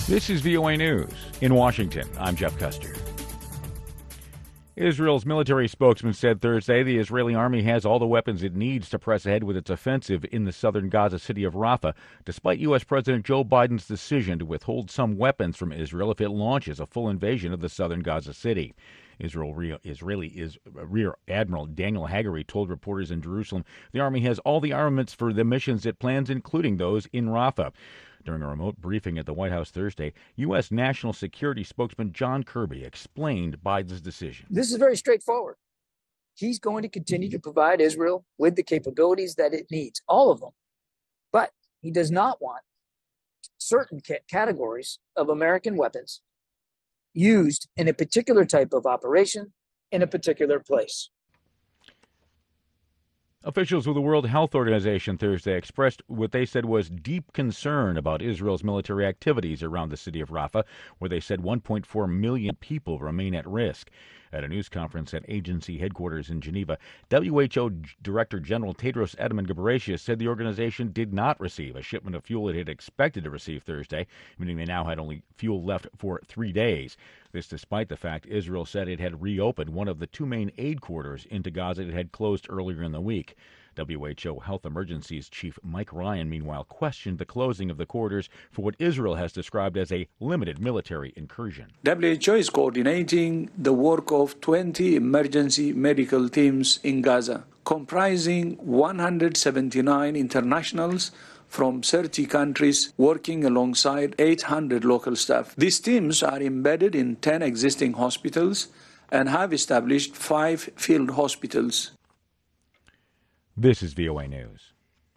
This is VOA News. In Washington, I'm Jeff Custer. Israel's military spokesman said Thursday the Israeli army has all the weapons it needs to press ahead with its offensive in the southern Gaza city of Rafah, despite U.S. President Joe Biden's decision to withhold some weapons from Israel if it launches a full invasion of the southern Gaza city. Israeli Rear Admiral Daniel Hagari told reporters in Jerusalem the army has all the armaments for the missions it plans, including those in Rafah. During a remote briefing at the White House Thursday, U.S. National Security spokesman John Kirby explained Biden's decision. This is very straightforward. He's going to continue to provide Israel with the capabilities that it needs, all of them. But he does not want certain categories of American weapons used in a particular type of operation in a particular place. Officials with the World Health Organization Thursday expressed what they said was deep concern about Israel's military activities around the city of Rafah, where they said 1.4 million people remain at risk. At a news conference at agency headquarters in Geneva, WHO Director General Tedros Adhanom Ghebreyesus said the organization did not receive a shipment of fuel it had expected to receive Thursday, meaning they now had only fuel left for 3 days. This despite the fact Israel said it had reopened one of the two main aid corridors into Gaza it had closed earlier in the week. WHO Health Emergencies Chief Mike Ryan, meanwhile, questioned the closing of the corridors for what Israel has described as a limited military incursion. WHO is coordinating the work of 20 emergency medical teams in Gaza, comprising 179 internationals from 30 countries working alongside 800 local staff. These teams are embedded in 10 existing hospitals and have established 5 field hospitals. This is VOA News.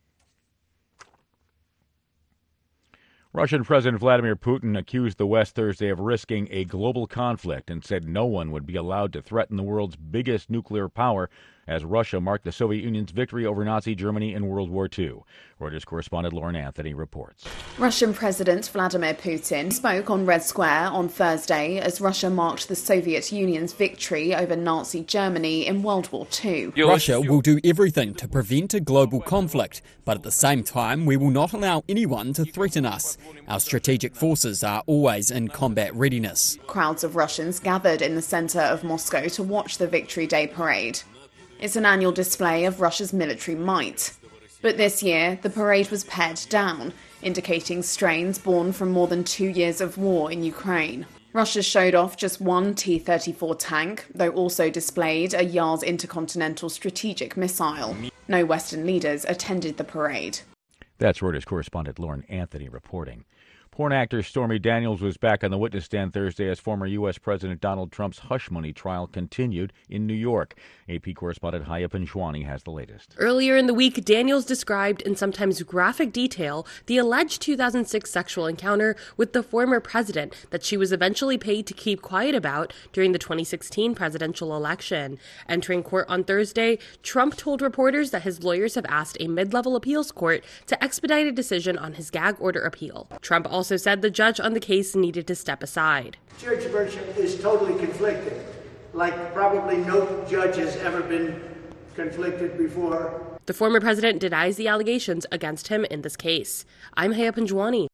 Russian President Vladimir Putin accused the West Thursday of risking a global conflict and said no one would be allowed to threaten the world's biggest nuclear power as Russia marked the Soviet Union's victory over Nazi Germany in World War II. Reuters correspondent Lauren Anthony reports. Russian President Vladimir Putin spoke on Red Square on Thursday as Russia marked the Soviet Union's victory over Nazi Germany in World War II. Russia will do everything to prevent a global conflict, but at the same time, we will not allow anyone to threaten us. Our strategic forces are always in combat readiness. Crowds of Russians gathered in the centre of Moscow to watch the Victory Day parade. It's an annual display of Russia's military might. But this year, the parade was pared down, indicating strains born from more than 2 years of war in Ukraine. Russia showed off just one T-34 tank, though also displayed a Yars intercontinental strategic missile. No Western leaders attended the parade. That's Reuters correspondent Lauren Anthony reporting. Porn actor Stormy Daniels was back on the witness stand Thursday as former U.S. President Donald Trump's hush money trial continued in New York. AP correspondent Haya Panjwani has the latest. Earlier in the week, Daniels described in sometimes graphic detail the alleged 2006 sexual encounter with the former president that she was eventually paid to keep quiet about during the 2016 presidential election. Entering court on Thursday, Trump told reporters that his lawyers have asked a mid-level appeals court to expedite a decision on his gag order appeal. Trump also said the judge on the case needed to step aside. Judge Burcham is totally conflicted, like probably no judge has ever been conflicted before. The former president denies the allegations against him in this case. I'm Haya Panjwani.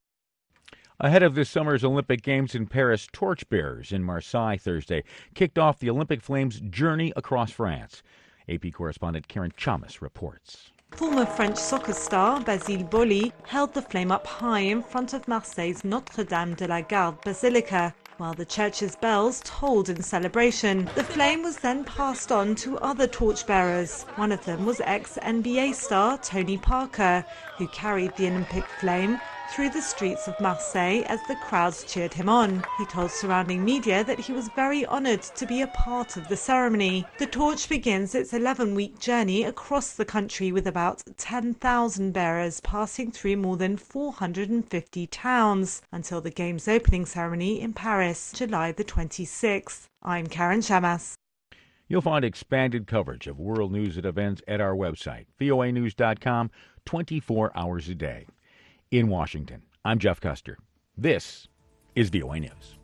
Ahead of this summer's Olympic Games in Paris, torchbearers in Marseille Thursday kicked off the Olympic Flames' journey across France. AP correspondent Karen Chamas reports. Former French soccer star Basile Boli held the flame up high in front of Marseille's Notre-Dame de la Garde Basilica, while the church's bells tolled in celebration. The flame was then passed on to other torchbearers. One of them was ex-NBA star Tony Parker, who carried the Olympic flame through the streets of Marseille as the crowds cheered him on. He told surrounding media that he was very honoured to be a part of the ceremony. The torch begins its 11-week journey across the country with about 10,000 bearers passing through more than 450 towns until the Games opening ceremony in Paris, July the 26th. I'm Karen Chamas. You'll find expanded coverage of world news and events at our website, voanews.com, 24 hours a day. In Washington, I'm Jeff Custer. This is VOA News.